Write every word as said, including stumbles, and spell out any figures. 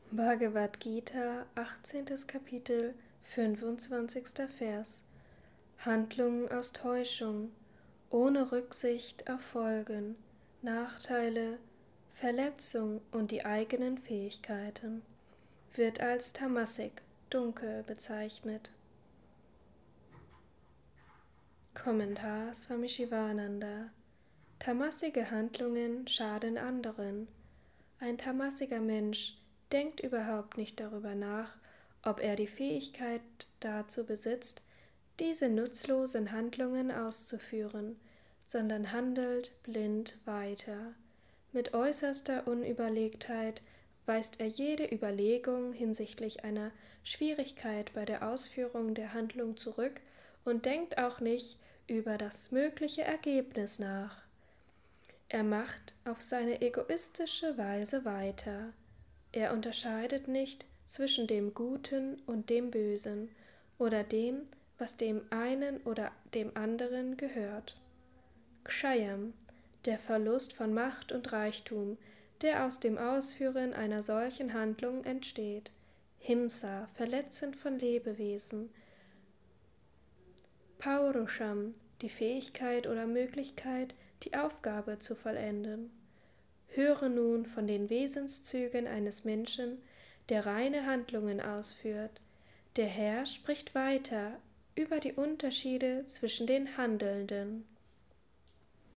Bhagavad Gita, achtzehntes Kapitel, fünfundzwanzigster Vers. Handlungen aus Täuschung, ohne Rücksicht auf Folgen, Nachteile, Verletzung und die eigenen Fähigkeiten, wird als Tamasik, dunkel, bezeichnet. Kommentar Swami Shivananda. Tamasige Handlungen schaden anderen. Ein tamasiger Mensch denkt überhaupt nicht darüber nach, ob er die Fähigkeit dazu besitzt, diese nutzlosen Handlungen auszuführen, sondern handelt blind weiter. Mit äußerster Unüberlegtheit weist er jede Überlegung hinsichtlich einer Schwierigkeit bei der Ausführung der Handlung zurück und denkt auch nicht über das mögliche Ergebnis nach. Er macht auf seine egoistische Weise weiter. Er unterscheidet nicht zwischen dem Guten und dem Bösen oder dem, was dem einen oder dem anderen gehört. Kshayam, der Verlust von Macht und Reichtum, der aus dem Ausführen einer solchen Handlung entsteht. Himsa, Verletzen von Lebewesen. Paurusham, die Fähigkeit oder Möglichkeit, die Aufgabe zu vollenden. Höre nun von den Wesenszügen eines Menschen, der reine Handlungen ausführt. Der Herr spricht weiter über die Unterschiede zwischen den Handelnden.